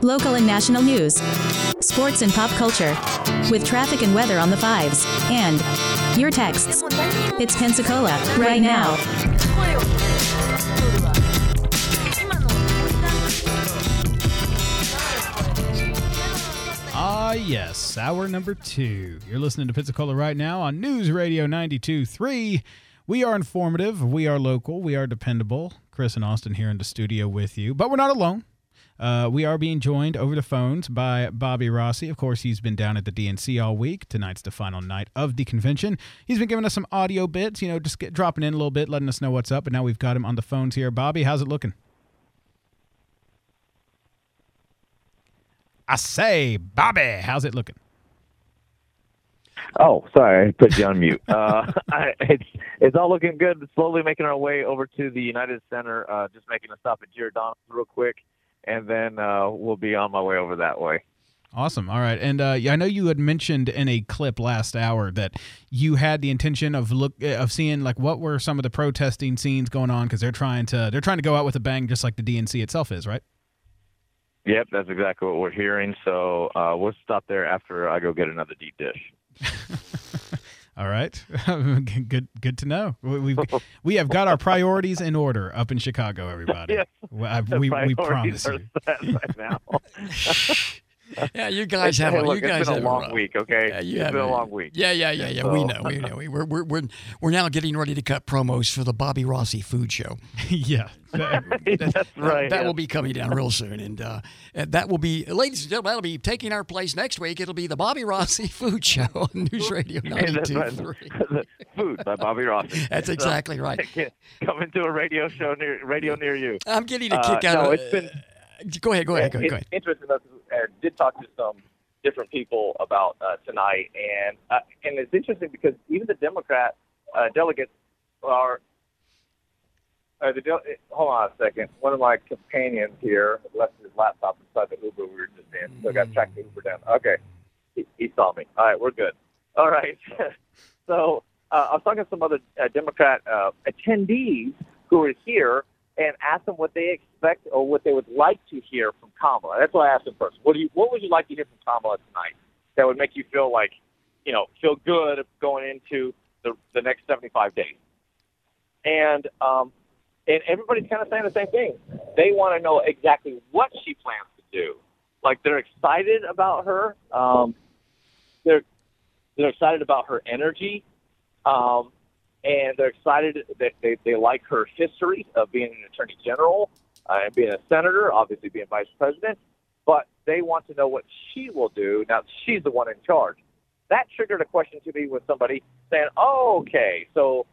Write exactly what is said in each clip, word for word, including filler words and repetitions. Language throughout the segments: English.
local and national news, sports and pop culture, with traffic and weather on the fives, and your texts. It's Pensacola, right now. Ah, yes, hour number two. You're listening to Pensacola right now on News Radio ninety-two point three. We are informative, we are local, we are dependable. Chris and Austin here in the studio with you, but we're not alone. Uh, we are being joined over the phones by Bobby Rossi. Of course, he's been down at the D N C all week. Tonight's the final night of the convention. He's been giving us some audio bits, you know, just get, dropping in a little bit, letting us know what's up, and now we've got him on the phones here. Bobby, how's it looking? I say, Bobby, how's it looking? Oh, sorry, I put you on mute. Uh, I, it's it's all looking good. Slowly making our way over to the United Center. Uh, just making a stop at Giordano's real quick, and then uh, we'll be on my way over that way. Awesome. All right, and uh, I know you had mentioned in a clip last hour that you had the intention of look of seeing like what were some of the protesting scenes going on because they're trying to they're trying to go out with a bang, just like the D N C itself is, right? Yep, that's exactly what we're hearing. So uh, we'll stop there after I go get another deep dish. All right, good, good to know. We we have got our priorities in order up in Chicago, everybody. Yes, we we, we promise you. Right now. Yeah, you guys have. Hey, a, look, you guys it's been have a long run. week. Okay, Yeah, you it's have been a a long week. Yeah, yeah, yeah, yeah. So. We know, we know. We're we're we're we're now getting ready to cut promos for the Bobby Rossi Food Show. Yeah, that's that, right. That yeah. will be coming down real soon, and uh, that will be, ladies and gentlemen, that'll be taking our place next week. It'll be the Bobby Rossi Food Show on News Radio ninety-two point three. Food by Bobby Rossi. That's exactly right. Coming to a radio show near radio near you. I'm getting a Uh, kick out no, of it's been. Go ahead, go ahead, go ahead. Go ahead. It's interesting. I did talk to some different people about uh, tonight, and uh, and it's interesting because even the Democrat uh, delegates are. Uh, the del- hold on a second. One of my companions here left his laptop inside the Uber we were just in, so I got to track the Uber down. Okay, he, he saw me. All right, we're good. All right. so uh, I was talking to some other uh, Democrat uh, attendees who are here and asked them what they expect or what they would like to hear from Kamala. That's what I asked them first. What do you? What would you like to hear from Kamala tonight that would make you feel like, you know, feel good going into the the next seventy-five days? And um, and everybody's kind of saying the same thing. They want to know exactly what she plans to do. Like they're excited about her. Um, they're they're excited about her energy. Um, And they're excited that they, they like her history of being an attorney general uh, and being a senator, obviously being vice president. But they want to know what she will do. Now, she's the one in charge. That triggered a question to me with somebody saying, oh, okay, so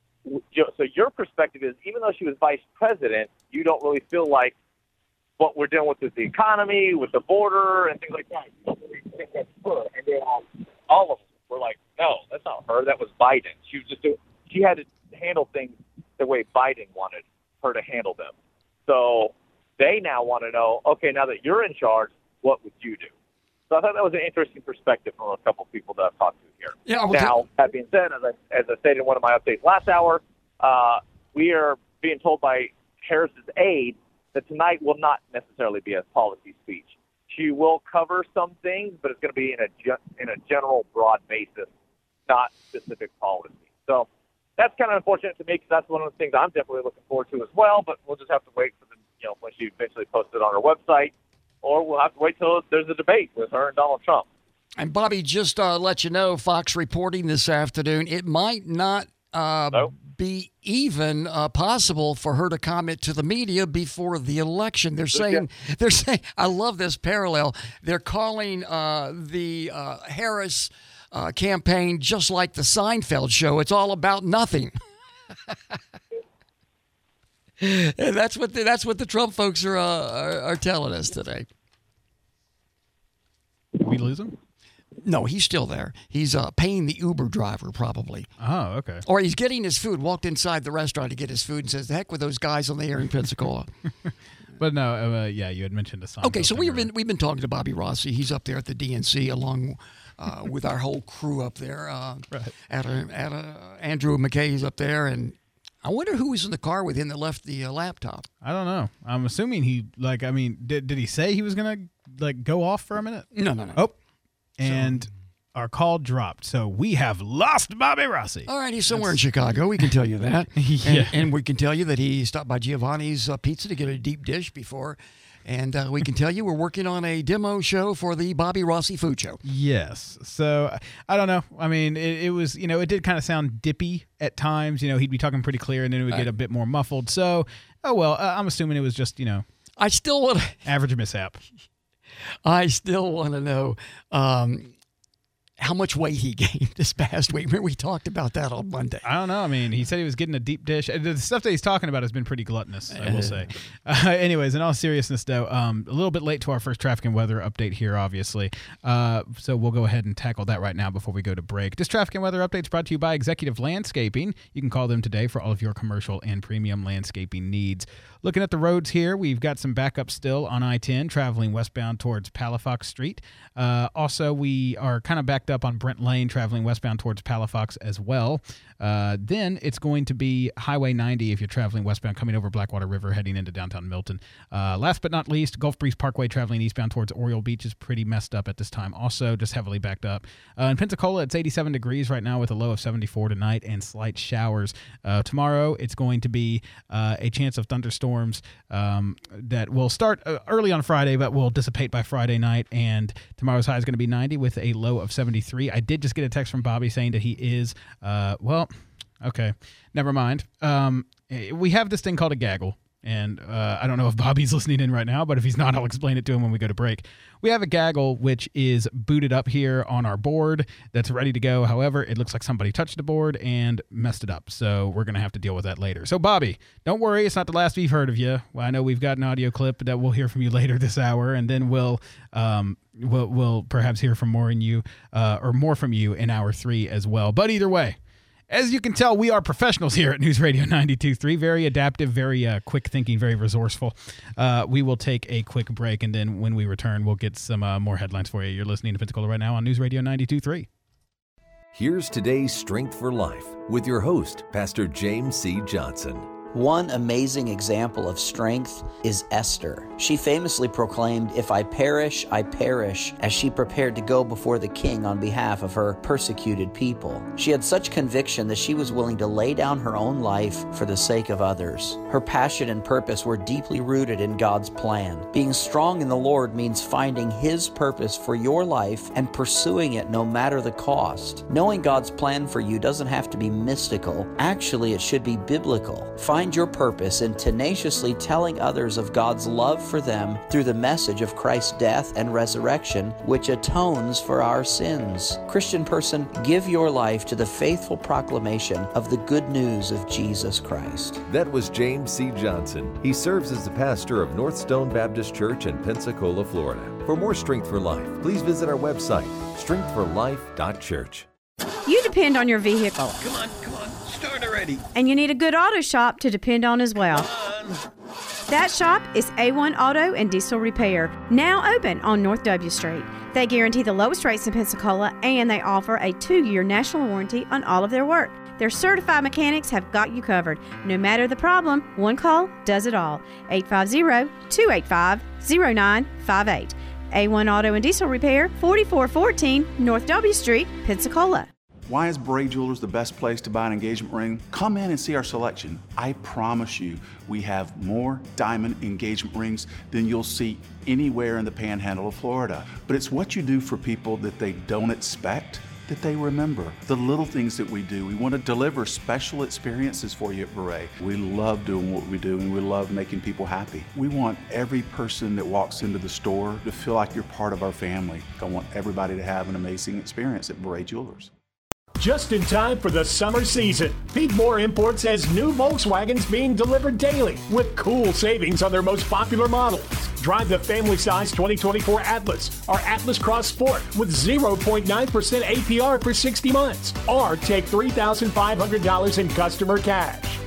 so your perspective is even though she was vice president, you don't really feel like what we're dealing with is the economy, with the border and things like that. You don't really think that's her. And then all of us were like, no, that's not her. That was Biden. She was just doing She had to handle things the way Biden wanted her to handle them. So they now want to know, okay, now that you're in charge, what would you do? So I thought that was an interesting perspective from a couple of people that I've talked to here. Yeah, well, now, that being said, as I, as I stated in one of my updates last hour, uh, we are being told by Harris's aide that tonight will not necessarily be a policy speech. She will cover some things, but it's going to be in a ge- in a general, broad basis, not specific policy. So that's kind of unfortunate to me because that's one of the things I'm definitely looking forward to as well. But we'll just have to wait for the, you know, when she eventually posts it on her website, or we'll have to wait till there's a debate with her and Donald Trump. And Bobby, just uh, let you know, Fox reporting this afternoon, it might not uh, Hello? be even uh, possible for her to comment to the media before the election. They're saying, they're saying, I love this parallel. They're calling uh, the uh, Harris uh, campaign just like the Seinfeld show. It's all about nothing. And that's what the, that's what the Trump folks are, uh, are are telling us today. Did we lose him? No, he's still there. He's uh, paying the Uber driver probably. Oh, okay. Or he's getting his food, walked inside the restaurant to get his food and says, the heck with those guys on the air in Pensacola. But no, uh, yeah, you had mentioned the song. Okay, so we've been we've been talking to Bobby Rossi. He's up there at the D N C along uh, with our whole crew up there. Uh, right. At, a, at a, Andrew McKay's up there, and I wonder who was in the car with him that left the uh, laptop. I don't know. I'm assuming he, like, I mean, did did he say he was going to like go off for a minute? No, no, no. Oh, and our call dropped. So we have lost Bobby Rossi. All right, he's somewhere That's... in Chicago. We can tell you that. yeah. and, and we can tell you that he stopped by Giovanni's uh, Pizza to get a deep dish before. And uh, we can tell you we're working on a demo show for the Bobby Rossi Food Show. Yes. So I don't know. I mean, it, it was, you know, it did kind of sound dippy at times. You know, he'd be talking pretty clear and then it would get a bit more muffled. So, oh, well, uh, I'm assuming it was just, you know, I still want average mishap. I still want to know um, how much weight he gained this past week. Remember we talked about that on Monday. I don't know. I mean, he said he was getting a deep dish. The stuff that he's talking about has been pretty gluttonous, I will say. Uh, anyways, in all seriousness, though, um, a little bit late to our first traffic and weather update here, obviously. Uh, so we'll go ahead and tackle that right now before we go to break. This traffic and weather update is brought to you by Executive Landscaping. You can call them today for all of your commercial and premium landscaping needs. Looking at the roads here, we've got some backup still on I ten traveling westbound towards Palafox Street. Uh, also, we are kind of backed up on Brent Lane traveling westbound towards Palafox as well. Uh, then it's going to be Highway ninety if you're traveling westbound coming over Blackwater River heading into downtown Milton. Uh, last but not least, Gulf Breeze Parkway traveling eastbound towards Oriole Beach is pretty messed up at this time. Also, just heavily backed up. Uh, in Pensacola, it's eighty-seven degrees right now with a low of seventy-four tonight and slight showers. Uh, tomorrow, it's going to be uh, a chance of thunderstorms um, that will start uh, early on Friday, but will dissipate by Friday night. And tomorrow's high is going to be ninety with a low of seventy-three. I did just get a text from Bobby saying that he is, uh, well, okay, never mind. Um, we have this thing called a gaggle. And uh, I don't know if Bobby's listening in right now, but if he's not, I'll explain it to him when we go to break. We have a gaggle which is booted up here on our board that's ready to go. However, it looks like somebody touched the board and messed it up. So we're going to have to deal with that later. So, Bobby, don't worry. It's not the last we've heard of you. Well, I know we've got an audio clip that we'll hear from you later this hour, and then we'll um, we'll, we'll perhaps hear from more in you uh, or more from you in hour three as well. But either way, as you can tell, we are professionals here at News Radio ninety-two point three. Very adaptive, very uh, quick thinking, very resourceful. Uh, we will take a quick break, and then when we return, we'll get some uh, more headlines for you. You're listening to Pensacola right now on News Radio ninety-two point three. Here's today's Strength for Life with your host, Pastor James C. Johnson. One amazing example of strength is Esther. She famously proclaimed, "If I perish, I perish," as she prepared to go before the king on behalf of her persecuted people. She had such conviction that she was willing to lay down her own life for the sake of others. Her passion and purpose were deeply rooted in God's plan. Being strong in the Lord means finding His purpose for your life and pursuing it no matter the cost. Knowing God's plan for you doesn't have to be mystical. Actually, it should be biblical. Find your purpose in tenaciously telling others of God's love for them through the message of Christ's death and resurrection, which atones for our sins. Christian person, give your life to the faithful proclamation of the good news of Jesus Christ. That was James C. Johnson. He serves as the pastor of North Stone Baptist Church in Pensacola, Florida. For more Strength for Life, please visit our website, strength for life dot church. You depend on your vehicle. Come on, come on, start already. And you need a good auto shop to depend on as well. That shop is A one Auto and Diesel Repair, now open on North W Street. They guarantee the lowest rates in Pensacola, and they offer a two-year national warranty on all of their work. Their certified mechanics have got you covered. No matter the problem, one call does it all. eight five zero, two eight five, zero nine five eight. A one Auto and Diesel Repair, forty-four fourteen North W Street, Pensacola. Why is Bray Jewelers the best place to buy an engagement ring? Come in and see our selection. I promise you, we have more diamond engagement rings than you'll see anywhere in the panhandle of Florida. But it's what you do for people that they don't expect that they remember. The little things that we do. We want to deliver special experiences for you at Beret. We love doing what we do, and we love making people happy. We want every person that walks into the store to feel like you're part of our family. I want everybody to have an amazing experience at Beret Jewelers. Just in time for the summer season, Pete Moore Imports has new Volkswagens being delivered daily with cool savings on their most popular models. Drive the family-size twenty twenty-four Atlas or Atlas Cross Sport with zero point nine percent A P R for sixty months, or take three thousand five hundred dollars in customer cash.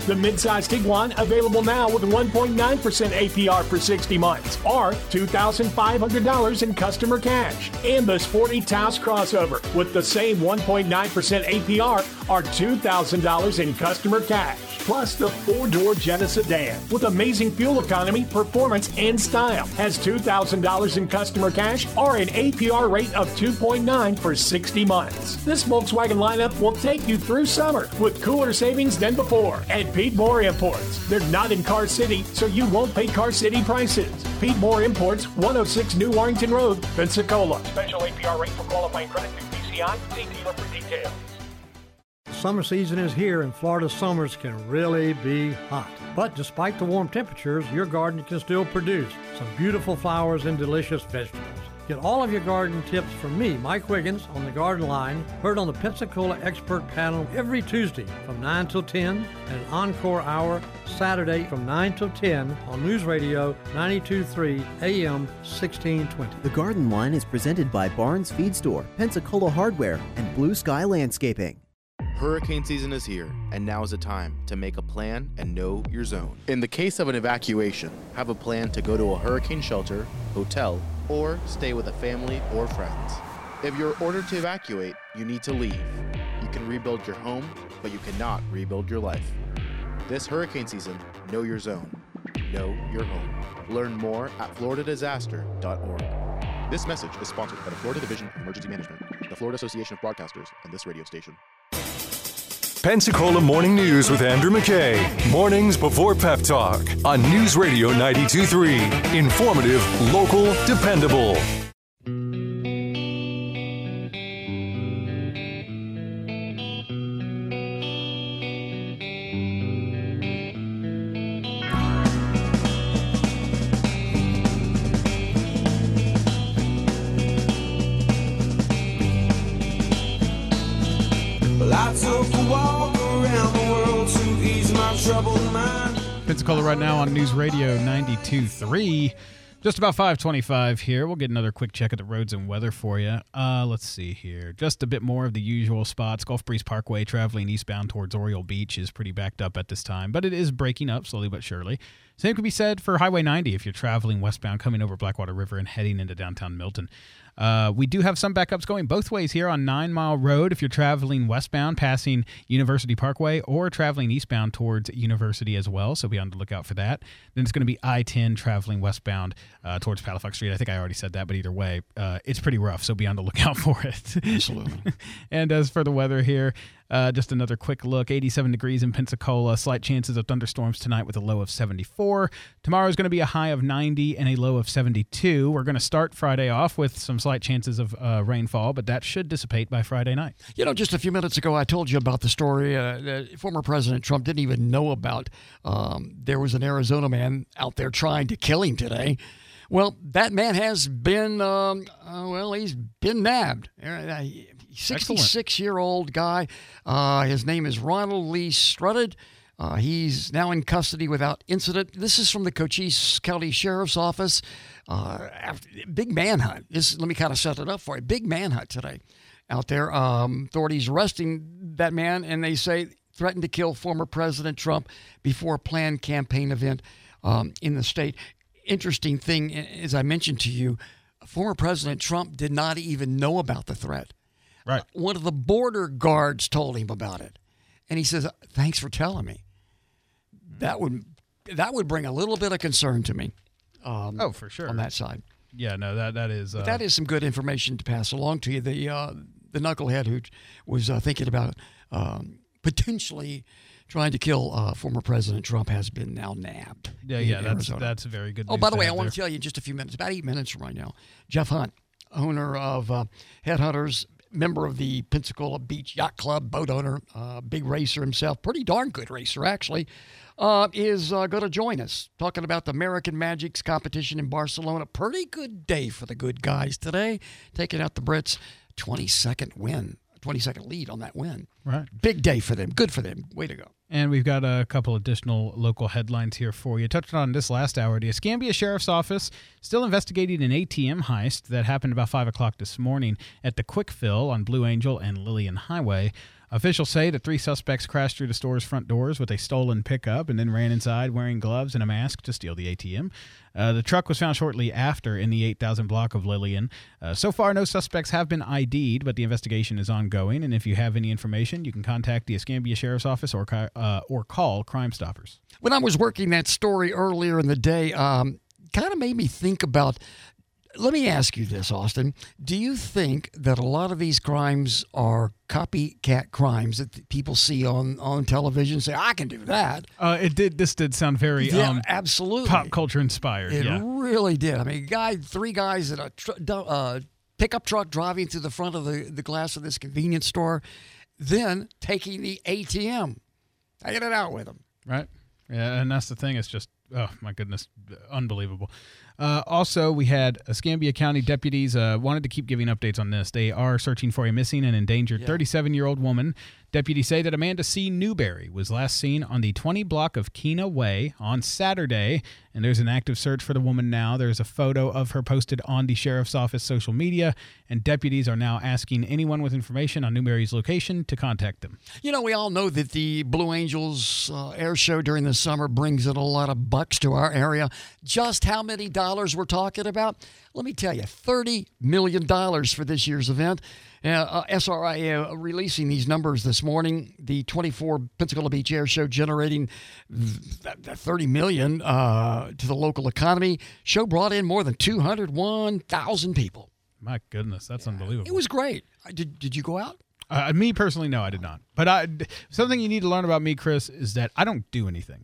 The midsize Tiguan available now with one point nine percent A P R for sixty months or two thousand five hundred dollars in customer cash. And the sporty Taos crossover with the same one point nine percent A P R or two thousand dollars in customer cash. Plus the four-door Jetta sedan with amazing fuel economy, performance, and style has two thousand dollars in customer cash or an A P R rate of two point nine for sixty months. This Volkswagen lineup will take you through summer with cooler savings than before at Pete Moore Imports. They're not in Car City, so you won't pay Car City prices. Pete Moore Imports, one oh six New Warrington Road, Pensacola. Special A P R rate for qualifying credit through P C I. See dealer for details. Summer season is here and Florida summers can really be hot. But despite the warm temperatures, your garden can still produce some beautiful flowers and delicious vegetables. Get all of your garden tips from me, Mike Wiggins, on the Garden Line, heard on the Pensacola Expert Panel every Tuesday from nine till ten, and an encore hour Saturday from nine till ten on News Radio ninety-two point three A M sixteen twenty. The Garden Line is presented by Barnes Feed Store, Pensacola Hardware, and Blue Sky Landscaping. Hurricane season is here, and now is the time to make a plan and know your zone. In the case of an evacuation, have a plan to go to a hurricane shelter, hotel, or stay with a family or friends. If you're ordered to evacuate, you need to leave. You can rebuild your home, but you cannot rebuild your life. This hurricane season, know your zone. Know your home. Learn more at florida disaster dot org. This message is sponsored by the Florida Division of Emergency Management, the Florida Association of Broadcasters, and this radio station. Pensacola Morning News with Andrew McKay. Mornings before Pep Talk on News Radio ninety-two point three. Informative, local, dependable. Pensacola right now on News Radio ninety-two point three. Just about five twenty-five here. We'll get another quick check at the roads and weather for you. Uh, let's see here. Just a bit more of the usual spots. Gulf Breeze Parkway traveling eastbound towards Oriole Beach is pretty backed up at this time, but it is breaking up slowly but surely. Same could be said for Highway ninety if you're traveling westbound coming over Blackwater River and heading into downtown Milton. Uh, we do have some backups going both ways here on Nine Mile Road if you're traveling westbound passing University Parkway or traveling eastbound towards University as well, so be on the lookout for that. Then it's going to be I ten traveling westbound uh, towards Palafox Street. I think I already said that, but either way, uh, it's pretty rough, so be on the lookout for it. Absolutely. And as for the weather here, Uh, just another quick look. eighty-seven degrees in Pensacola. Slight chances of thunderstorms tonight with a low of seventy-four. Tomorrow is going to be a high of ninety and a low of seventy-two. We're going to start Friday off with some slight chances of uh, rainfall, but that should dissipate by Friday night. You know, just a few minutes ago, I told you about the story uh, that former President Trump didn't even know about. Um, there was an Arizona man out there trying to kill him today. Well, that man has been, um, uh, well, he's been nabbed. Uh, sixty-six-year-old guy. Uh, his name is Ronald Lee Strutted. Uh, he's now in custody without incident. This is from the Cochise County Sheriff's Office. Uh, after, big manhunt. This, let me kind of set it up for you. Big manhunt today out there. Um, authorities arresting that man, and they say threatened to kill former President Trump before a planned campaign event um, in the state. Interesting thing, as I mentioned to you, former President Trump did not even know about the threat. Right. One of the border guards told him about it, and he says, "Thanks for telling me." That would that would bring a little bit of concern to me. Um, oh, for sure on that side. Yeah, no, that that is uh, but that is some good information to pass along to you. The uh, the knucklehead who was uh, thinking about um, potentially trying to kill uh, former President Trump has been now nabbed. Yeah, yeah, that's that's very good. Oh, by the way, I want to tell you in just a few minutes, about eight minutes from right now, Jeff Hunt, owner of uh, Headhunters, member of the Pensacola Beach Yacht Club, boat owner, uh, big racer himself, pretty darn good racer actually, uh, is uh, going to join us talking about the American Magic's competition in Barcelona. Pretty good day for the good guys today, taking out the Brits, twenty-second win, twenty-second lead on that win. Right. Big day for them. Good for them. Way to go. And we've got a couple additional local headlines here for you. Touched on this last hour. The Escambia Sheriff's Office still investigating an A T M heist that happened about five o'clock this morning at the Quick Fill on Blue Angel and Lillian Highway. Officials say that three suspects crashed through the store's front doors with a stolen pickup and then ran inside wearing gloves and a mask to steal the A T M. Uh, the truck was found shortly after in the eight thousand block of Lillian. Uh, so far, no suspects have been I D'd, but the investigation is ongoing. And if you have any information, you can contact the Escambia Sheriff's Office or uh, or call Crime Stoppers. When I was working that story earlier in the day, um, kind of made me think about. Let me ask you this, Austin. Do you think that a lot of these crimes are copycat crimes that people see on, on television and say, I can do that? Uh, it did. This did sound very yeah, um, absolutely pop culture inspired. It yeah. really did. I mean, guy, three guys in a tr- uh, pickup truck driving through the front of the, the glass of this convenience store, then taking the A T M, taking it out with them. Right. Yeah, and that's the thing. It's just, oh, my goodness, unbelievable. Uh, also, we had Escambia County deputies uh, wanted to keep giving updates on this. They are searching for a missing and endangered thirty-seven-year-old woman. Deputies say that Amanda C. Newberry was last seen on the twenty block of Keena Way on Saturday, and there's an active search for the woman now. There's a photo of her posted on the sheriff's office social media, and deputies are now asking anyone with information on Newberry's location to contact them. You know, we all know that the Blue Angels uh, air show during the summer brings in a lot of bucks to our area. Just how many dollars we're talking about? Let me tell you, thirty million dollars for this year's event. Uh, uh, S R I uh, releasing these numbers this morning. The twenty-four Pensacola Beach Air Show generating thirty million dollars uh, to the local economy. Show brought in more than two hundred one thousand people. My goodness, that's yeah. unbelievable. It was great. Did, did you go out? Uh, me personally, no, I did not. But I, something you need to learn about me, Chris, is that I don't do anything.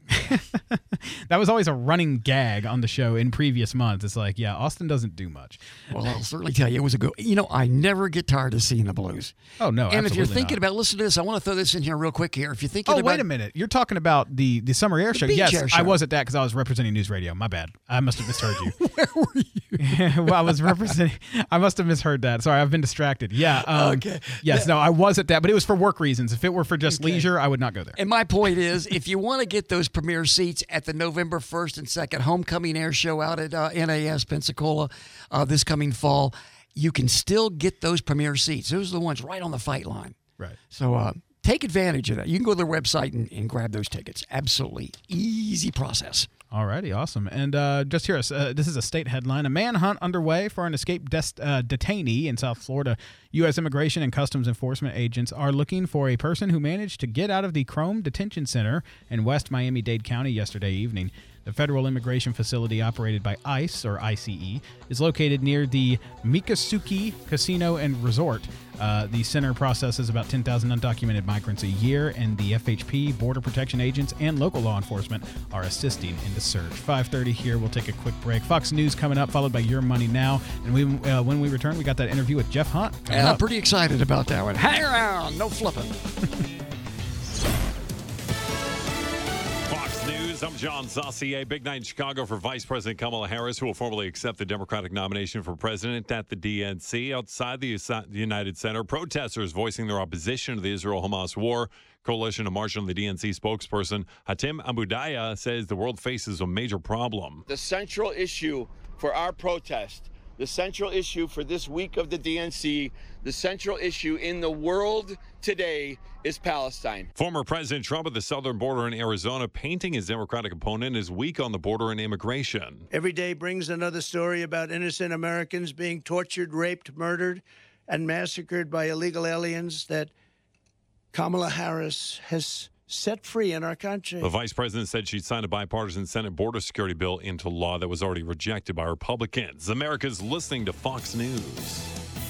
That was always a running gag on the show in previous months. It's like, yeah, Austin doesn't do much. Well, I'll certainly tell you, it was a good. You know, I never get tired of seeing the Blues. Oh, no, And if you're thinking not. about, listen to this, I want to throw this in here real quick here. If you're thinking oh, about. wait a minute. You're talking about the, the summer air the show. Beach Yes, air show. I was at that because I was representing News Radio. My bad. I must have misheard you. Where were you? Well, I was representing. I must have misheard that. Sorry, I've been distracted. Yeah. Um, okay. Yes, yeah. no, I was at that, but it was for work reasons. If it were for just Okay. leisure, I would not go there. And my point is, if you want to get those premier seats at the November first and second homecoming air show out at uh, N A S Pensacola uh, this coming fall, you can still get those premier seats. Those are the ones right on the fight line. Right. So uh, take advantage of that. You can go to their website and, and grab those tickets. Absolutely easy process. All righty, awesome. And uh, just here, uh, this is a state headline. A manhunt underway for an escaped des- uh, detainee in South Florida. U S Immigration and Customs Enforcement agents are looking for a person who managed to get out of the Chrome Detention Center in West Miami-Dade County yesterday evening. The federal immigration facility operated by ICE, or I C E, is located near the Miccosukee Casino and Resort. Uh, the center processes about ten thousand undocumented migrants a year, and the F H P, Border Protection agents, and local law enforcement are assisting in the search. five thirty here. We'll take a quick break. Fox News coming up, followed by Your Money Now. And we, uh, when we return, we got that interview with Jeff Hunt. And I'm pretty excited about that one. Hang around. No flipping. I'm John Saucier. Big night in Chicago for Vice President Kamala Harris, who will formally accept the Democratic nomination for president at the D N C. Outside the United Center, protesters voicing their opposition to the Israel-Hamas war. Coalition of March on the D N C spokesperson Hatem Abudaya says the world faces a major problem. The central issue for our protest, the central issue for this week of the D N C, the central issue in the world today is Palestine. Former President Trump at the southern border in Arizona painting his Democratic opponent as weak on the border and immigration. Every day brings another story about innocent Americans being tortured, raped, murdered, and massacred by illegal aliens that Kamala Harris has set free in our country. The vice president said she'd signed a bipartisan Senate border security bill into law that was already rejected by Republicans. America's listening to Fox News.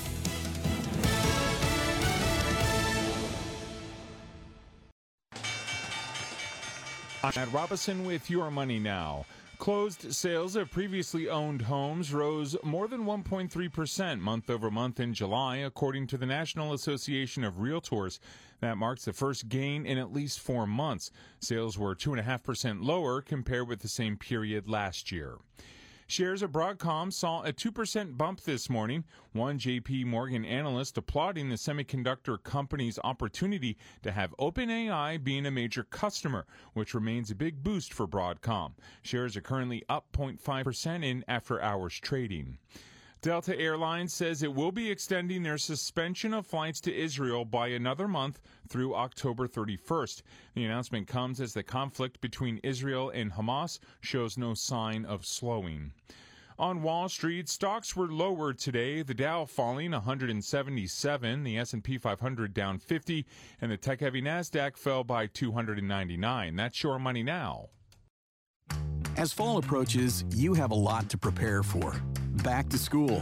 Matt Robinson with Your Money Now. Closed sales of previously owned homes rose more than one point three percent month over month in July, according to the National Association of Realtors. That marks the first gain in at least four months. Sales were two point five percent lower compared with the same period last year. Shares of Broadcom saw a two percent bump this morning. One J P Morgan analyst applauding the semiconductor company's opportunity to have OpenAI being a major customer, which remains a big boost for Broadcom. Shares are currently up zero point five percent in after-hours trading. Delta Airlines says it will be extending their suspension of flights to Israel by another month through October thirty-first. The announcement comes as the conflict between Israel and Hamas shows no sign of slowing. On Wall Street, stocks were lower today. The Dow falling one hundred seventy-seven, the S and P five hundred down fifty, and the tech-heavy NASDAQ fell by two hundred ninety-nine. That's Your Money Now. As fall approaches, you have a lot to prepare for. Back to school,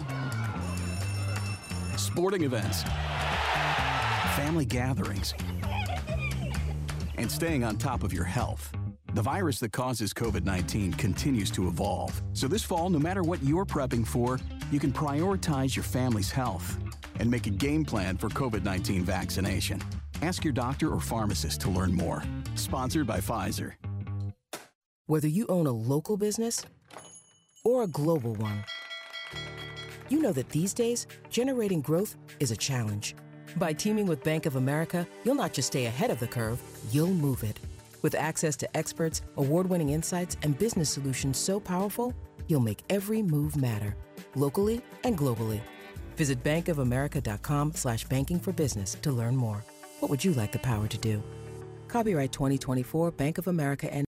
sporting events, family gatherings, and staying on top of your health. The virus that causes COVID nineteen continues to evolve. So this fall, no matter what you're prepping for, you can prioritize your family's health and make a game plan for COVID nineteen vaccination. Ask your doctor or pharmacist to learn more. Sponsored by Pfizer. Whether you own a local business or a global one, you know that these days, generating growth is a challenge. By teaming with Bank of America, you'll not just stay ahead of the curve, you'll move it. With access to experts, award-winning insights, and business solutions so powerful, you'll make every move matter, locally and globally. Visit bankofamerica.com slash banking for business to learn more. What would you like the power to do? Copyright twenty twenty-four Bank of America and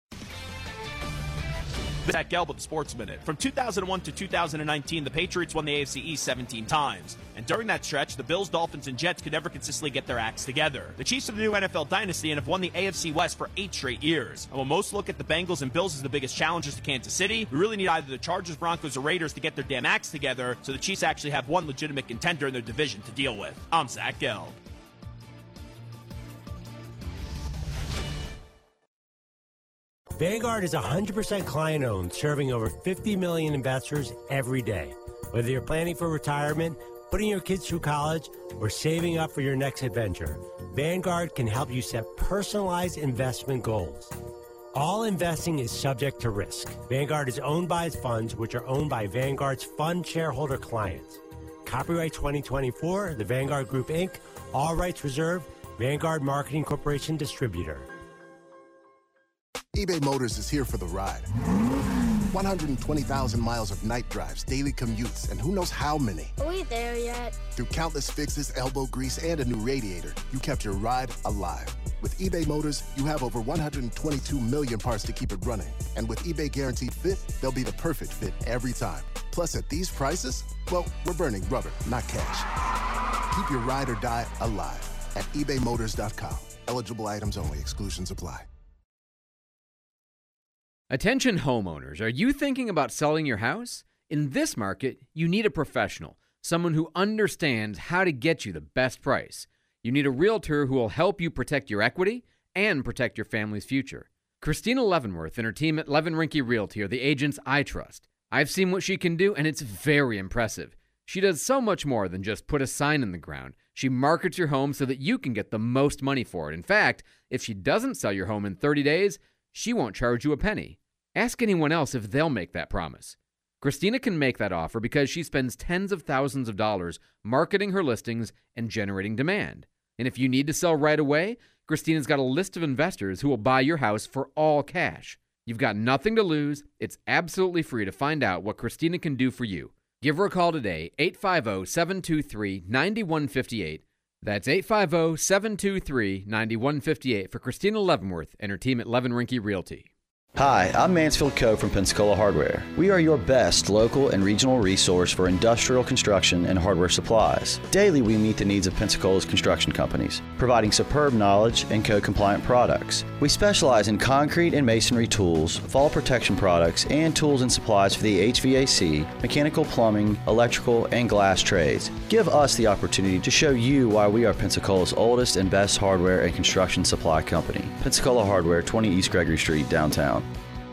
Zach Gelb with the Sports Minute. From two thousand one to two thousand nineteen, the Patriots won the A F C East seventeen times. And during that stretch, the Bills, Dolphins, and Jets could never consistently get their acts together. The Chiefs are the new N F L dynasty and have won the A F C West for eight straight years. And while most look at the Bengals and Bills as the biggest challengers to Kansas City, we really need either the Chargers, Broncos, or Raiders to get their damn acts together so the Chiefs actually have one legitimate contender in their division to deal with. I'm Zach Gelb. Vanguard is one hundred percent client-owned, serving over fifty million investors every day. Whether you're planning for retirement, putting your kids through college, or saving up for your next adventure, Vanguard can help you set personalized investment goals. All investing is subject to risk. Vanguard is owned by its funds, which are owned by Vanguard's fund shareholder clients. Copyright twenty twenty-four, the Vanguard Group, Incorporated. All rights reserved. Vanguard Marketing Corporation Distributor. eBay Motors is here for the ride. one hundred twenty thousand miles of night drives, daily commutes, and who knows how many. Are we there yet? Through countless fixes, elbow grease, and a new radiator, you kept your ride alive. With eBay Motors, you have over one hundred twenty-two million parts to keep it running. And with eBay Guaranteed Fit, they'll be the perfect fit every time. Plus, at these prices, well, we're burning rubber, not cash. Keep your ride or die alive at ebay motors dot com. Eligible items only. Exclusions apply. Attention homeowners, are you thinking about selling your house? In this market, you need a professional, someone who understands how to get you the best price. You need a realtor who will help you protect your equity and protect your family's future. Christina Leavenworth and her team at Levin Rinke Realty are the agents I trust. I've seen what she can do, and it's very impressive. She does so much more than just put a sign in the ground. She markets your home so that you can get the most money for it. In fact, if she doesn't sell your home in thirty days, she won't charge you a penny. Ask anyone else if they'll make that promise. Christina can make that offer because she spends tens of thousands of dollars marketing her listings and generating demand. And if you need to sell right away, Christina's got a list of investors who will buy your house for all cash. You've got nothing to lose. It's absolutely free to find out what Christina can do for you. Give her a call today, eight five zero, seven two three, nine one five eight. That's eight five zero, seven two three, nine one five eight for Christina Leavenworth and her team at Levin Rinke Realty. Hi, I'm Mansfield Coe from Pensacola Hardware. We are your best local and regional resource for industrial construction and hardware supplies. Daily, we meet the needs of Pensacola's construction companies, providing superb knowledge and code-compliant products. We specialize in concrete and masonry tools, fall protection products, and tools and supplies for the H V A C, mechanical, plumbing, electrical, and glass trades. Give us the opportunity to show you why we are Pensacola's oldest and best hardware and construction supply company. Pensacola Hardware, twenty East Gregory Street, downtown.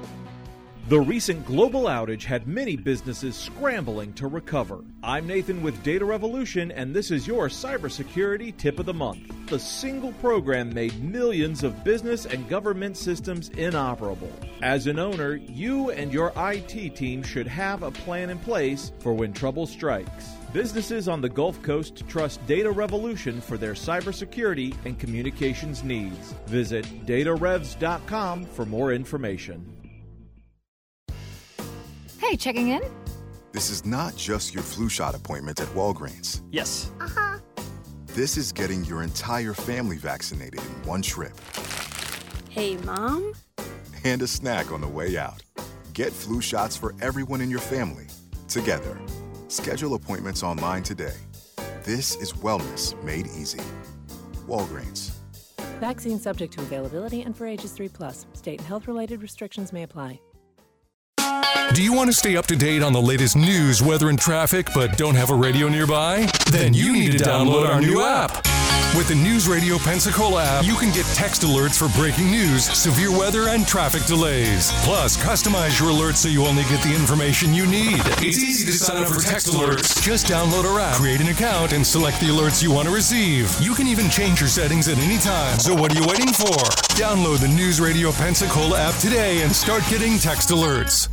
The recent global outage had many businesses scrambling to recover. I'm Nathan with Data Revolution, and this is your cybersecurity tip of the month. The single program made millions of business and government systems inoperable. As an owner, you and your I T team should have a plan in place for when trouble strikes. Businesses on the Gulf Coast trust Data Revolution for their cybersecurity and communications needs. Visit data revs dot com for more information. Hey, checking in? This is not just your flu shot appointment at Walgreens. Yes. Uh-huh. This is getting your entire family vaccinated in one trip. Hey, Mom? And a snack on the way out. Get flu shots for everyone in your family, together. Schedule appointments online today. This is wellness made easy. Walgreens. Vaccine subject to availability and for ages three plus. State and health-related restrictions may apply. Do you want to stay up to date on the latest news, weather, and traffic, but don't have a radio nearby? Then you need to download our new app. With the News Radio Pensacola app, you can get text alerts for breaking news, severe weather, and traffic delays. Plus, customize your alerts so you only get the information you need. It's easy to sign up for text alerts. Just download our app, create an account, and select the alerts you want to receive. You can even change your settings at any time. So what are you waiting for? Download the News Radio Pensacola app today and start getting text alerts.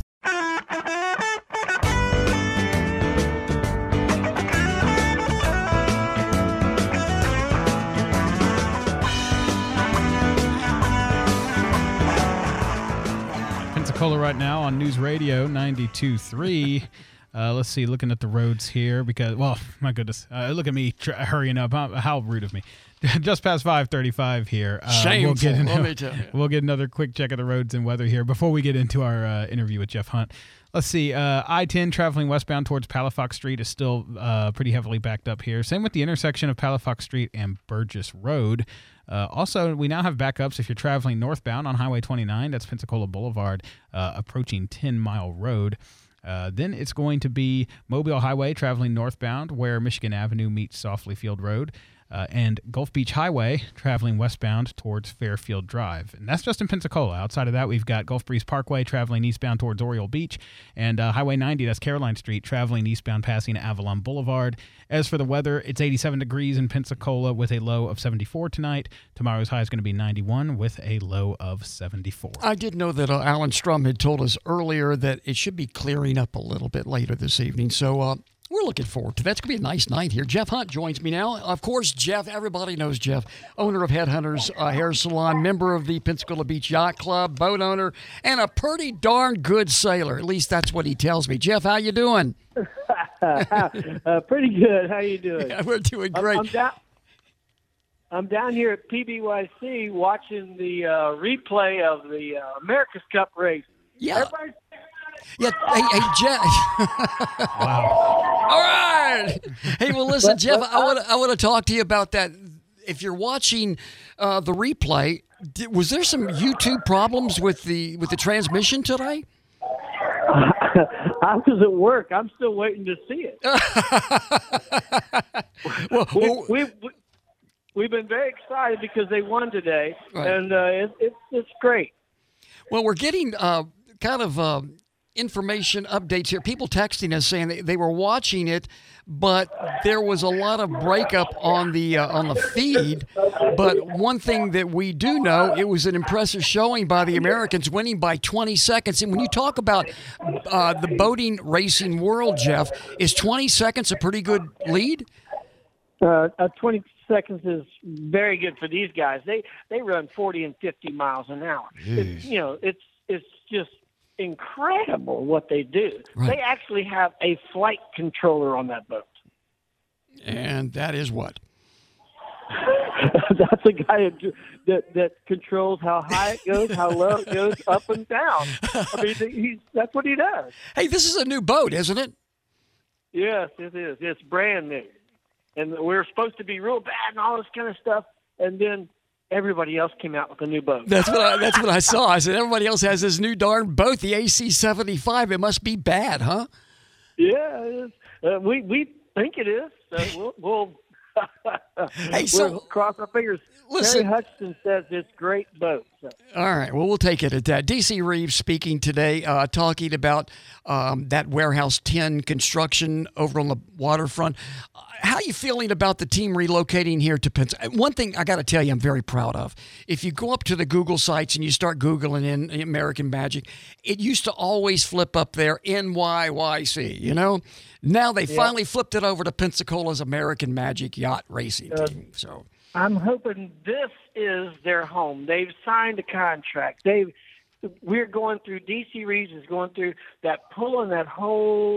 Pensacola right now on News Radio ninety-two point three. Uh, let's see, looking at the roads here because, well, my goodness, uh, look at me tr- hurrying up. How, how rude of me. Just past five thirty-five here. Uh, Shameful, we'll get into, let me tell you. We'll get another quick check of the roads and weather here before we get into our uh, interview with Jeff Hunt. Let's see, uh, I ten traveling westbound towards Palafox Street is still uh, pretty heavily backed up here. Same with the intersection of Palafox Street and Burgess Road. Uh, also, we now have backups if you're traveling northbound on Highway twenty-nine. That's Pensacola Boulevard, uh, approaching ten Mile Road. Uh, then it's going to be Mobile Highway traveling northbound where Michigan Avenue meets Softly Field Road. Uh, and Gulf Beach Highway traveling westbound towards Fairfield Drive. And that's just in Pensacola. Outside of that, we've got Gulf Breeze Parkway traveling eastbound towards Oriole Beach, and uh, Highway ninety, that's Caroline Street, traveling eastbound passing Avalon Boulevard. As for the weather, it's eighty-seven degrees in Pensacola with a low of seventy-four tonight. Tomorrow's high is going to be ninety-one with a low of seventy-four. I did know that uh, Alan Strum had told us earlier that it should be clearing up a little bit later this evening. So, uh, we're looking forward to that. It's going to be a nice night here. Jeff Hunt joins me now. Of course, Jeff, everybody knows Jeff, owner of Headhunters uh, Hair Salon, member of the Pensacola Beach Yacht Club, boat owner, and a pretty darn good sailor. At least that's what he tells me. Jeff, how you doing? uh, pretty good. How you doing? Yeah, we're doing great. I'm, I'm, down, I'm down here at P B Y C watching the uh, replay of the uh, America's Cup race. Yeah. Everybody- Yeah, hey, hey, Jeff. Wow. All right. Hey, well, listen, Jeff, I want to I want to talk to you about that. If you're watching uh, the replay, did, was there some YouTube problems with the with the transmission today? I was at work. I'm still waiting to see it. well, we, we, we, we've been very excited because they won today, right. and uh, it, it's it's great. Well, we're getting uh, kind of uh, information updates here. People texting us saying they, they were watching it, but there was a lot of breakup on the uh, on the feed. But one thing that we do know, it was an impressive showing by the Americans, winning by twenty seconds. And when you talk about uh, the boating racing world, Jeff, is twenty seconds a pretty good lead? Uh, uh, twenty seconds is very good for these guys. They they run forty and fifty miles an hour. It's, you know, it's it's just incredible what they do. Right. They actually have a flight controller on that boat. And that is what? That's a guy that that controls how high it goes, how low it goes, up and down. I mean, he's that's what he does. Hey, this is a new boat, isn't it? Yes, it is. It's brand new. And we were supposed to be real bad and all this kind of stuff, and then everybody else came out with a new boat. That's what I, that's what I saw. I said, everybody else has this new darn boat, the A C seventy-five. It must be bad, huh? Yeah, it is. Uh, we we think it is. So we'll, we'll, hey, so, we'll cross our fingers. Listen, Terry Hutchinson says it's a great boat. So. All right. Well, we'll take it at that. D C Reeves speaking today, uh, talking about um, that Warehouse ten construction over on the waterfront. Uh, how are you feeling about the team relocating here to Pensacola? One thing I got to tell you I'm very proud of. If you go up to the Google sites and you start Googling in American Magic, it used to always flip up there N Y Y C, you know? Now they yeah. finally flipped it over to Pensacola's American Magic Yacht Racing uh, Team. So I'm hoping this is their home. They've signed a contract. They've we're going through, D C Reeves is going through that, pulling that whole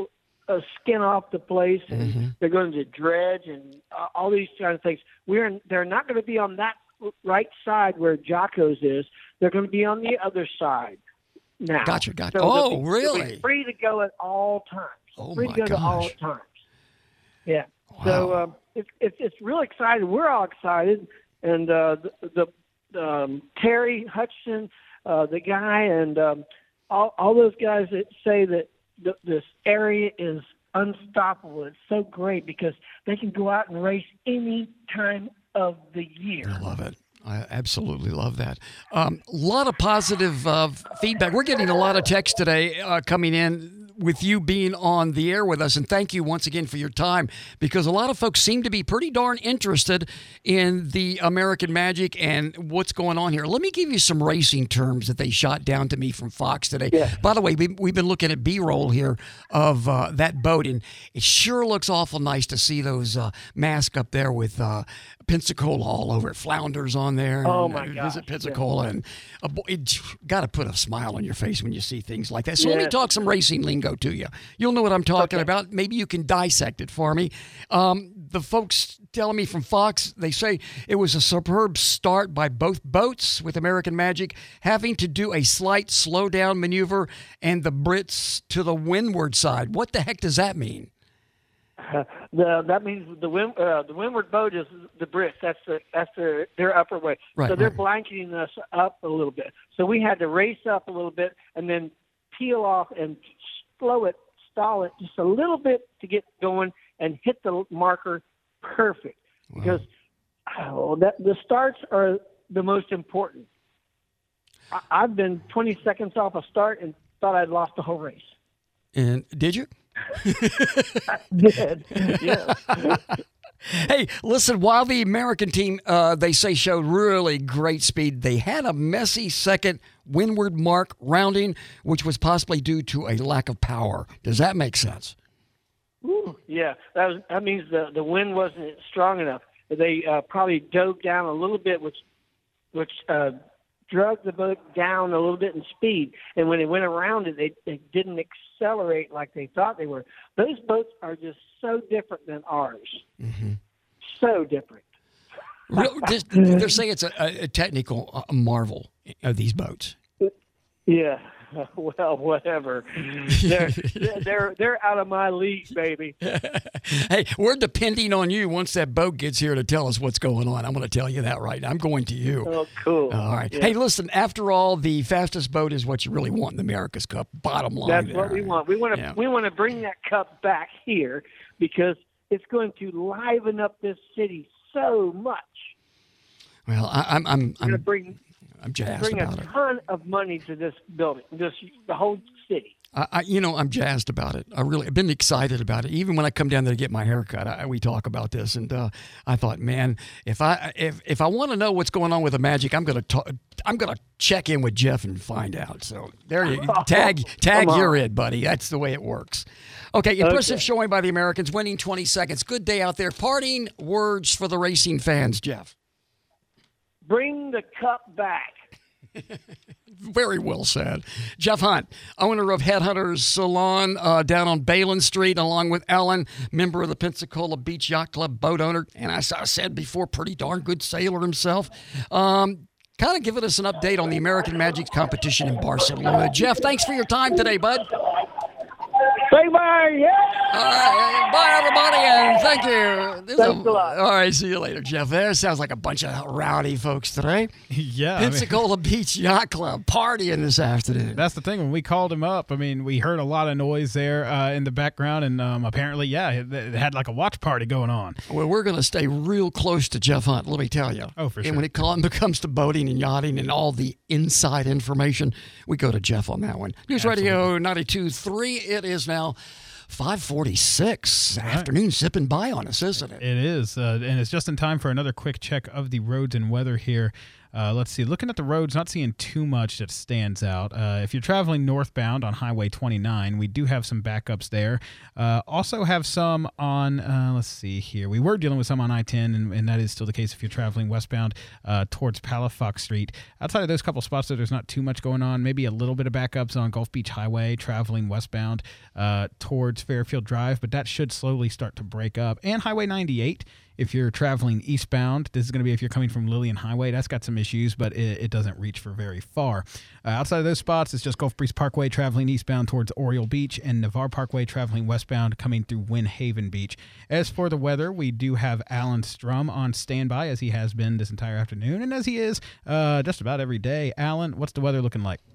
uh, skin off the place, and Mm-hmm. they're going to dredge and uh, all these kind of things. We're they're not going to be on that right side where Jocko's is. They're going to be on the other side now. Gotcha, gotcha. So they'll Oh, be- they'll really? be free to go at all times. Oh, free my to go at all gosh. times. Yeah. So um, it's it's it's real exciting. We're all excited, and uh, the, the um, Terry Hutchinson, uh, the guy, and um, all all those guys that say that th- this area is unstoppable. It's so great because they can go out and race any time of the year. I love it. I absolutely love that. A um, lot of positive uh, feedback. We're getting a lot of text today uh, coming in with you being on the air with us. And thank you once again for your time, because a lot of folks seem to be pretty darn interested in the American Magic and what's going on here. Let me give you some racing terms that they shot down to me from Fox today. Yeah. By the way, we, we've been looking at B-roll here of uh, that boat, and it sure looks awful nice to see those uh, masks up there with uh, Pensacola all over it, flounders on there. Oh, and, my uh, gosh, Visit Pensacola, yeah. and a bo- it got to put a smile on your face when you see things like that. So let me Yeah. talk some racing lingo to you. You'll know what I'm talking Okay. about. Maybe you can dissect it for me. Um, the folks telling me from Fox, they say it was a superb start by both boats, with American Magic having to do a slight slowdown maneuver and the Brits to the windward side. What the heck does that mean? Uh, the, that means the wind, uh, the windward boat is the Brits. That's the that's their their upper way. Right, so they're right. blanketing us up a little bit. So we had to race up a little bit and then peel off and slow it, stall it just a little bit to get going and hit the marker perfect. Because oh, that the starts are the most important. I, I've been twenty seconds off a start and thought I'd lost the whole race. And did you? Did yeah. Hey, listen, while the American team, uh, they say, showed really great speed, they had a messy second windward mark rounding, which was possibly due to a lack of power. Does that make sense? Ooh, yeah, that was, that means the the wind wasn't strong enough. They uh, probably dove down a little bit, which which uh, drug the boat down a little bit in speed. And when they went around it, they they didn't accelerate like they thought they were. Those boats are just so different than ours. Mm-hmm. So different. Real, this, they're saying it's a, a technical uh, marvel of these boats. Yeah. Well, whatever. They're, they're they're out of my league, baby. Hey, we're depending on you once that boat gets here to tell us what's going on. I'm going to tell you that right now. I'm going to you. Oh, cool. All right. Yeah. Hey, listen, after all, the fastest boat is what you really want in the America's Cup. Bottom line. That's there. what we want. We want to Yeah. we want to bring that cup back here because it's going to liven up this city so much. Well, I, I'm I'm We're going to I'm, bring I'm jazzed bring a about it. ton of money to this building, this the whole city. I, I, you know, I'm jazzed about it. I really, I've been excited about it. Even when I come down there to get my haircut, I, we talk about this, and uh, I thought, man, if I if if I want to know what's going on with the Magic, I'm gonna talk, I'm gonna check in with Jeff and find out. So there you tag tag Come you're on. in, buddy. That's the way it works. Okay, impressive Okay. showing by the Americans, winning twenty seconds. Good day out there. Parting words for the racing fans, Jeff. Bring the cup back. Very well said. Jeff Hunt, owner of Headhunters Salon uh, down on Balin Street, along with Ellen, member of the Pensacola Beach Yacht Club, boat owner, and as I said before, pretty darn good sailor himself. Um, kind of giving us an update on the American Magic competition in Barcelona. Jeff, thanks for your time today, bud. Say bye, yeah. All right, bye, everybody, and thank you. This is Thanks a lot. All right, see you later, Jeff. There sounds like a bunch of rowdy folks today. Yeah. I mean- Pensacola Beach Yacht Club partying this afternoon. That's the thing. When we called him up, I mean, we heard a lot of noise there uh, in the background, and um, apparently, yeah, it, it had like a watch party going on. Well, we're going to stay real close to Jeff Hunt, let me tell you. Oh, for And sure. when it comes comes to boating and yachting and all the inside information, we go to Jeff on that one. News Radio ninety-two point three, it is now five forty-six. Afternoon zipping by on us, isn't it? It is, uh, and it's just in time for another quick check of the roads and weather here. Uh, let's see. Looking at the roads, not seeing too much that stands out. Uh, if you're traveling northbound on Highway twenty-nine, we do have some backups there. Uh, also have some on, uh, let's see here. We were dealing with some on I ten, and, and that is still the case if you're traveling westbound uh, towards Palafox Street. Outside of those couple spots, though, there's not too much going on. Maybe a little bit of backups on Gulf Beach Highway, traveling westbound uh, towards Fairfield Drive, but that should slowly start to break up. And Highway ninety-eight, if you're traveling eastbound, this is going to be if you're coming from Lillian Highway. That's got some issues, but it, it doesn't reach for very far. Uh, outside of those spots, it's just Gulf Breeze Parkway traveling eastbound towards Oriole Beach and Navarre Parkway traveling westbound coming through Windhaven Beach. As for the weather, we do have Alan Strum on standby, as he has been this entire afternoon, and as he is uh, just about every day. Alan, what's the weather looking like?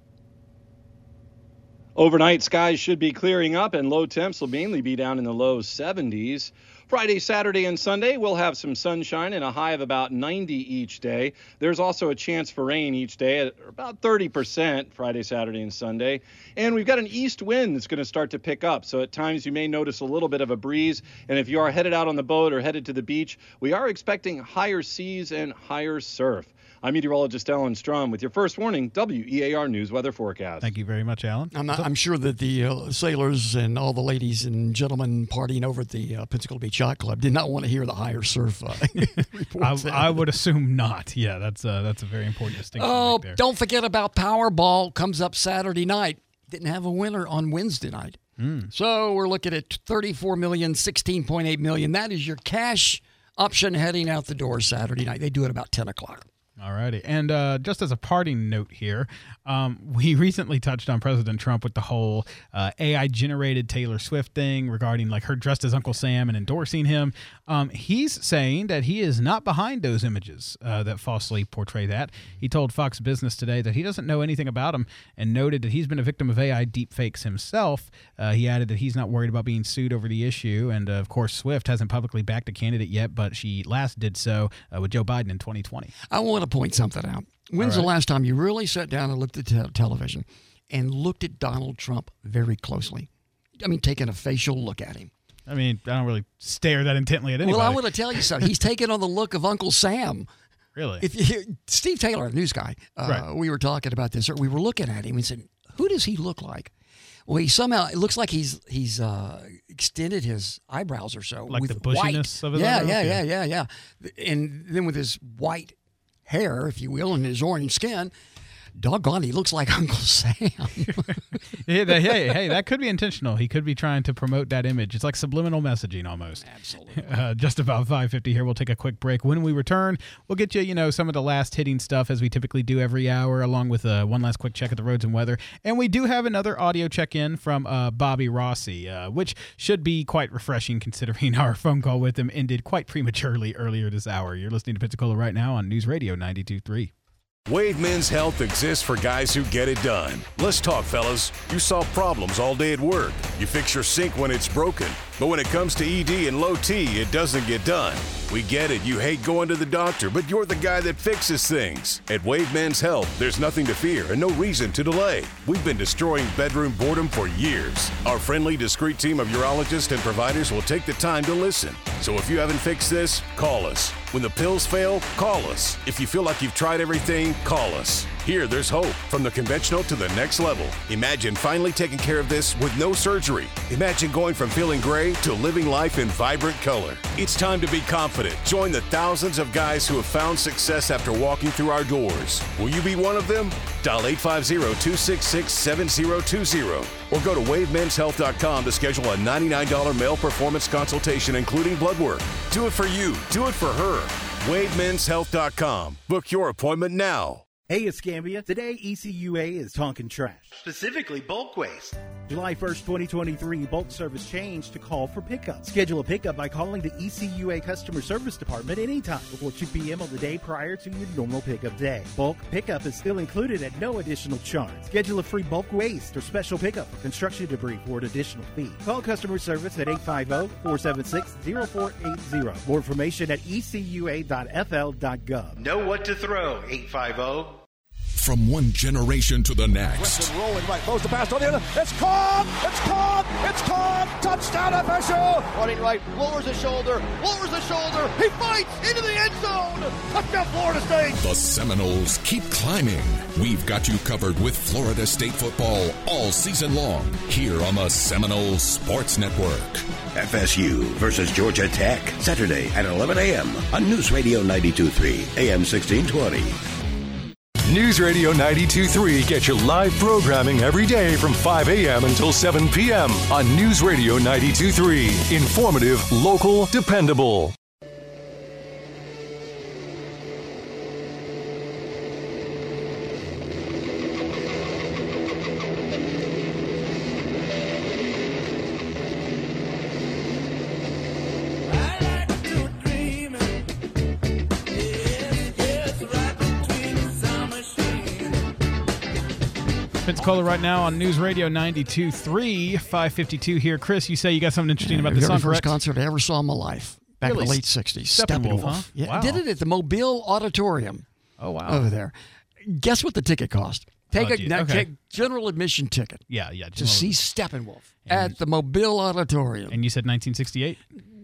Overnight, skies should be clearing up, and low temps will mainly be down in the low seventies. Friday, Saturday, and Sunday, we'll have some sunshine and a high of about ninety each day. There's also a chance for rain each day at about thirty percent Friday, Saturday, and Sunday. And we've got an east wind that's going to start to pick up, so at times you may notice a little bit of a breeze. And if you are headed out on the boat or headed to the beach, we are expecting higher seas and higher surf. I'm meteorologist Alan Strum with your first warning W E A R News weather forecast. Thank you very much, Alan. I'm, not, I'm sure that the uh, sailors and all the ladies and gentlemen partying over at the uh, Pensacola Beach Yacht Club did not want to hear the higher surf uh, reports. I, I would assume not. Yeah, that's uh, that's a very important distinction. Oh, right there. Don't forget about Powerball. Comes up Saturday night. Didn't have a winner on Wednesday night. Mm. So we're looking at thirty-four million, sixteen point eight million. That is your cash option heading out the door Saturday night. They do it about ten o'clock. All righty. And uh, just as a parting note here, um, we recently touched on President Trump with the whole uh, A I-generated Taylor Swift thing regarding like her dressed as Uncle Sam and endorsing him. Um, he's saying that he is not behind those images uh, that falsely portray that. He told Fox Business today that he doesn't know anything about him and noted that he's been a victim of A I deepfakes himself. Uh, he added that he's not worried about being sued over the issue. And, uh, of course, Swift hasn't publicly backed a candidate yet, but she last did so uh, with Joe Biden in twenty twenty. I want to point something out. When's right. the last time you really sat down and looked at te- television and looked at Donald Trump very closely? I mean, taking a facial look at him. I mean, I don't really stare that intently at anybody. Well, I want to tell you something. He's taking on the look of Uncle Sam. Really? If you, Steve Taylor, a news guy, uh, right. we were talking about this. Or we were looking at him and said, who does he look like? Well, he somehow, it looks like he's he's uh, extended his eyebrows or so. Like with the bushiness white. of his yeah, eyebrows? yeah, yeah, yeah, yeah. And then with his white hair, if you will, and his orange skin, doggone, he looks like Uncle Sam. hey, that, hey, hey, that could be intentional. He could be trying to promote that image. It's like subliminal messaging almost. Absolutely. Uh, just about five fifty here. We'll take a quick break. When we return, we'll get you, you know, some of the last hitting stuff as we typically do every hour, along with uh, one last quick check at the roads and weather. And we do have another audio check-in from uh, Bobby Rossi, uh, which should be quite refreshing considering our phone call with him ended quite prematurely earlier this hour. You're listening to Pensacola right now on News Radio ninety-two point three. Wave Men's Health exists for guys who get it done. Let's talk, fellas. You solve problems all day at work. You fix your sink when it's broken. But when it comes to E D and low T, it doesn't get done. We get it. You hate going to the doctor, but you're the guy that fixes things. At Wave Men's Health, there's nothing to fear and no reason to delay. We've been destroying bedroom boredom for years. Our friendly, discreet team of urologists and providers will take the time to listen. So if you haven't fixed this, call us. When the pills fail, call us. If you feel like you've tried everything, call us. Here, there's hope. From the conventional to the next level. Imagine finally taking care of this with no surgery. Imagine going from feeling gray to living life in vibrant color. It's time to be confident. Join the thousands of guys who have found success after walking through our doors. Will you be one of them? Dial eight five zero, two six six, seven zero two zero or go to wave mens health dot com to schedule a ninety-nine dollars male performance consultation, including blood work. Do it for you. Do it for her. wave mens health dot com. Book your appointment now. Hey, it's Gambia. Today, E C U A is talking trash. Specifically, bulk waste. July first, twenty twenty-three, bulk service changed to call for pickup. Schedule a pickup by calling the E C U A Customer Service Department anytime before two p.m. on the day prior to your normal pickup day. Bulk pickup is still included at no additional charge. Schedule a free bulk waste or special pickup for construction debris for an additional fee. Call customer service at eight five zero, four seven six, zero four eight zero. More information at e c u a dot f l dot gov. Know what to throw, eight five zero. from one generation to the next. Weston rolling right, throws the pass on the other. It's caught! It's caught! It's caught! Touchdown F S U! Running right, lowers his shoulder, lowers the shoulder. He fights into the end zone. Touchdown Florida State. The Seminoles keep climbing. We've got you covered with Florida State football all season long here on the Seminole Sports Network. F S U versus Georgia Tech, Saturday at eleven a.m. on News Radio ninety-two point three, A M sixteen twenty. News Radio ninety-two point three gets you live programming every day from five a.m. until seven p.m. on News Radio ninety-two point three. Informative, local, dependable. Pensacola right now on News Radio ninety-two point three, five fifty-two here. Chris, you say you got something interesting about the this very song, first correct? concert I ever saw in my life back Really? in the late sixties. Steppenwolf, huh? Yeah, Wow. did it at the Mobile Auditorium. Oh, wow. Over there. Guess what the ticket cost? Take Oh, a gee, now, okay. take general admission ticket. Yeah, yeah. To general- see Steppenwolf at the Mobile Auditorium. And you said nineteen sixty-eight?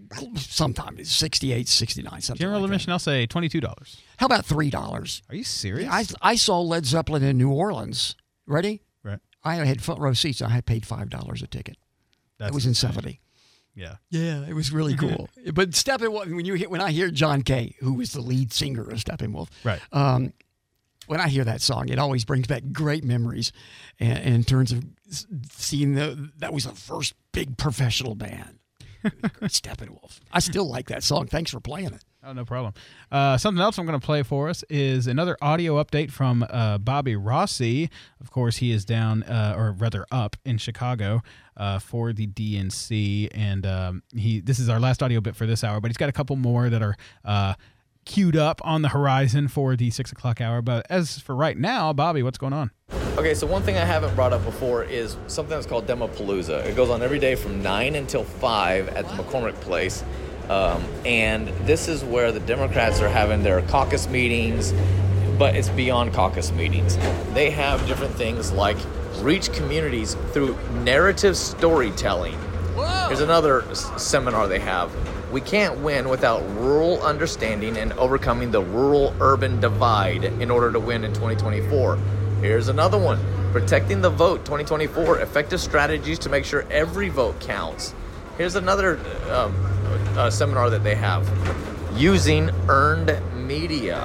Sometime sixty-eight, sixty-nine, something General like admission, I'll say twenty-two dollars. that. How about three dollars? Are you serious? I, I saw Led Zeppelin in New Orleans. Ready? Right. I had front row seats. And I paid five dollars a ticket. That's that was in insane. seventy. Yeah. Yeah, it was really cool. But Steppenwolf, when you hear, when I hear John Kay, who was the lead singer of Steppenwolf, Right. Um, when I hear that song, it always brings back great memories, in, in terms of s- seeing the that was the first big professional band, Steppenwolf. I still like that song. Thanks for playing it. Oh, no problem. Uh, something else I'm going to play for us is another audio update from uh, Bobby Rossi. Of course, he is down, uh, or rather up, in Chicago uh, for the D N C. And um, he this is our last audio bit for this hour, but he's got a couple more that are uh, queued up on the horizon for the six o'clock hour. But as for right now, Bobby, what's going on? Okay, so one thing I haven't brought up before is something that's called Demopalooza. It goes on every day from nine until five at the McCormick Place. Um, and this is where the Democrats are having their caucus meetings, but it's beyond caucus meetings. They have different things like reach communities through narrative storytelling. Here's another s- seminar they have. We can't win without rural understanding and overcoming the rural-urban divide in order to win in twenty twenty-four. Here's another one. Protecting the vote twenty twenty-four, effective strategies to make sure every vote counts. Here's another um, uh, seminar that they have. Using earned media.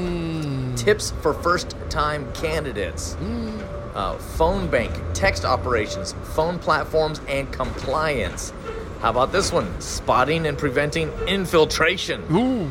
Tips for first-time candidates. Uh, phone bank, text operations, phone platforms, and compliance. How about this one? Spotting and preventing infiltration.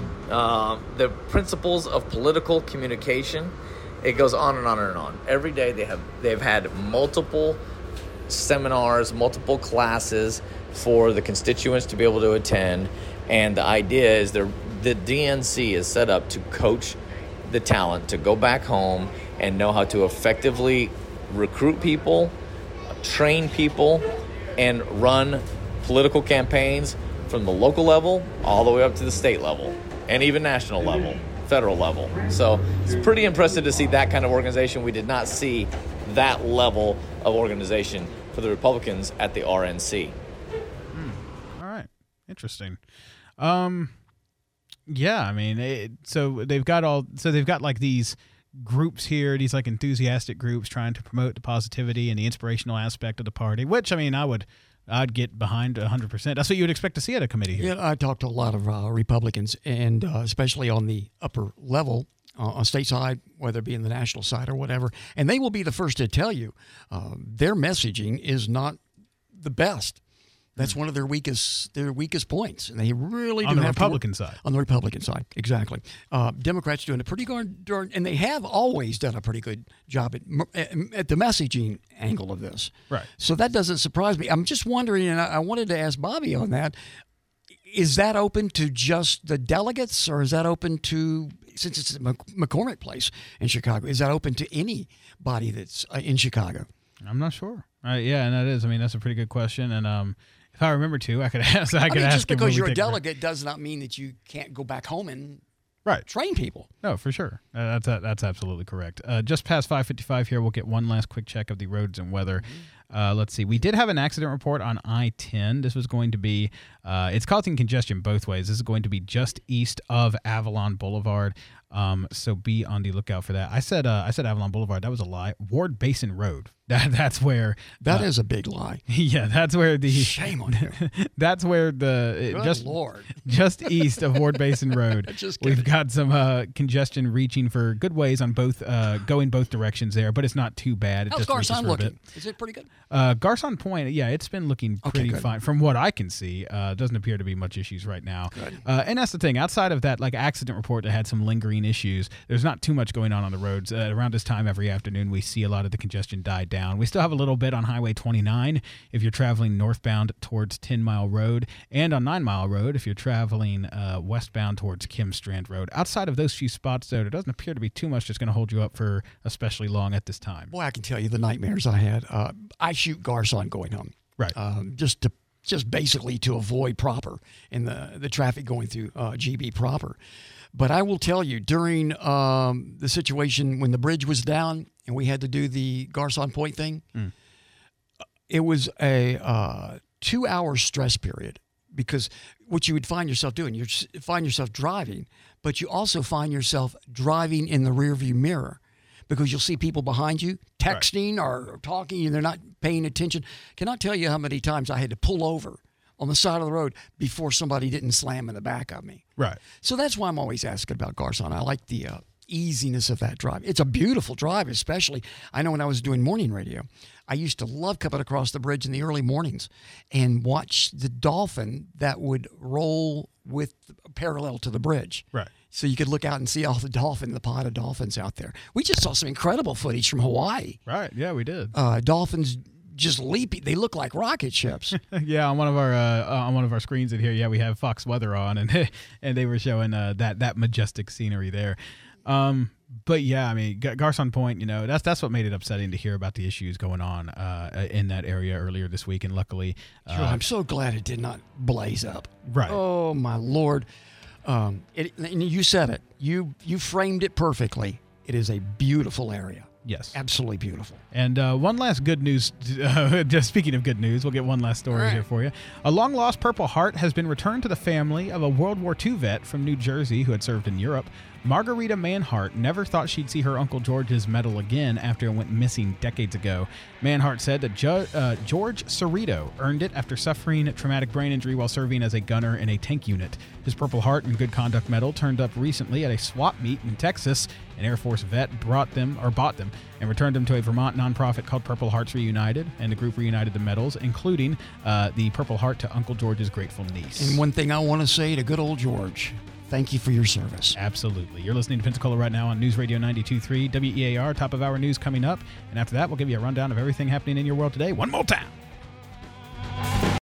Uh, the principles of political communication. It goes on and on and on. Every day they have they've had multiple seminars, multiple classes for the constituents to be able to attend, and the idea is the the D N C is set up to coach the talent to go back home and know how to effectively recruit people, train people, and run political campaigns from the local level all the way up to the state level and even national level, federal level. So it's pretty impressive to see that kind of organization. We did not see that level of organization for the Republicans at the R N C. All right. Interesting. Um, yeah, I mean, it, so they've got all, so they've got like these groups here, these like enthusiastic groups trying to promote the positivity and the inspirational aspect of the party, which, I mean, I would, I'd get behind one hundred percent. That's what you would expect to see at a committee here. Yeah, I talked to a lot of uh, Republicans, and uh, especially on the upper level, uh, on state side, whether it be in the national side or whatever, and they will be the first to tell you uh, their messaging is not the best. That's one of their weakest their weakest points, and they really do On the have to- Republican side. On the Republican side, exactly. Uh, Democrats doing a pretty darn, darn, and they have always done a pretty good job at, at, at the messaging angle of this. Right. So that doesn't surprise me. I'm just wondering, and I, I wanted to ask Bobby on that. Is that open to just the delegates, or is that open to, since it's at Mc- McCormick Place in Chicago, is that open to anybody that's uh, in Chicago? I'm not sure. Uh, yeah, and that is, I mean, that's a pretty good question. And um, if I remember to, I could ask, I I could mean, ask just him when because we you're a take a break. delegate does not mean that you can't go back home and Right. Train people. No, for sure. Uh, that's uh, that's absolutely correct. Uh, just past five fifty-five here, we'll get one last quick check of the roads and weather. Uh, let's see. We did have an accident report on I ten. This was going to be, uh, it's causing congestion both ways. This is going to be just east of Avalon Boulevard. Um, so be on the lookout for that. I said, uh, I said Avalon Boulevard. That was a lie. Ward Basin Road. That that's where. That uh, is a big lie. Yeah, that's where the. Shame on you. That's where the Good just Lord. just east of Ward Basin Road. Just We've kidding. got some uh, congestion reaching for good ways on both, uh, going both directions there, but it's not too bad. It How's just reaches Garcon for a looking? bit. Is it pretty good? Uh, Garcon Point, yeah, it's been looking pretty good. fine from what I can see. Uh, doesn't appear to be much issues right now. Good. Uh, and that's the thing. Outside of that, like accident report that had some lingering issues, there's not too much going on on the roads. Uh, around this time every afternoon, we see a lot of the congestion die down. We still have a little bit on Highway twenty-nine if you're traveling northbound towards ten Mile Road, and on nine Mile Road if you're traveling uh, westbound towards Kim Strand Road. Outside of those few spots, though, there doesn't appear to be too much that's going to hold you up for especially long at this time. Boy, I can tell you the nightmares I had. Uh, I shoot Garcon going home. Right. Um, just to just basically to avoid proper in the, the traffic going through uh, G B proper. But I will tell you, during um, the situation when the bridge was down and we had to do the Garcon Point thing, Mm. it was a uh, two-hour stress period because what you would find yourself doing, you find yourself driving, but you also find yourself driving in the rearview mirror because you'll see people behind you texting right. or talking and they're not paying attention. Cannot tell you how many times I had to pull over on the side of the road before somebody didn't slam in the back of me. Right. So that's why I'm always asking about Garcon. I like the uh, easiness of that drive. It's a beautiful drive, especially. I know when I was doing morning radio, I used to love coming across the bridge in the early mornings and watch the dolphin that would roll with parallel to the bridge. Right. So you could look out and see all the dolphin, the pod of dolphins out there. We just saw some incredible footage from Hawaii. Right. Yeah, we did. Uh, dolphins just leaping. They look like rocket ships. Yeah, on one of our uh, on one of our screens in here, yeah, we have Fox Weather on, and and they were showing uh, that that majestic scenery there. Um, but yeah, I mean, G- Garcon Point, you know, that's that's what made it upsetting to hear about the issues going on uh, in that area earlier this week, and luckily, uh, Sure, I'm so glad it did not blaze up. Right. Oh my Lord. Um, it, and you said it. You you framed it perfectly. It is a beautiful area. Yes. Absolutely beautiful. And uh, one last good news, uh, just speaking of good news, we'll get one last story right. here for you. A long-lost Purple Heart has been returned to the family of a World War Two vet from New Jersey who had served in Europe. Margarita Manhart never thought she'd see her Uncle George's medal again after it went missing decades ago. Manhart said that jo- uh, George Cerrito earned it after suffering traumatic brain injury while serving as a gunner in a tank unit. His Purple Heart and Good Conduct Medal turned up recently at a swap meet in Texas. An Air Force vet brought them, or bought them, and returned them to a Vermont nonprofit called Purple Hearts Reunited, and the group reunited the medals, including uh, the Purple Heart to Uncle George's grateful niece. And one thing I want to say to good old George, thank you for your service. Absolutely. You're listening to Pensacola right now on News Radio ninety-two point three W E A R. Top of hour news coming up. And after that, we'll give you a rundown of everything happening in your world today one more time.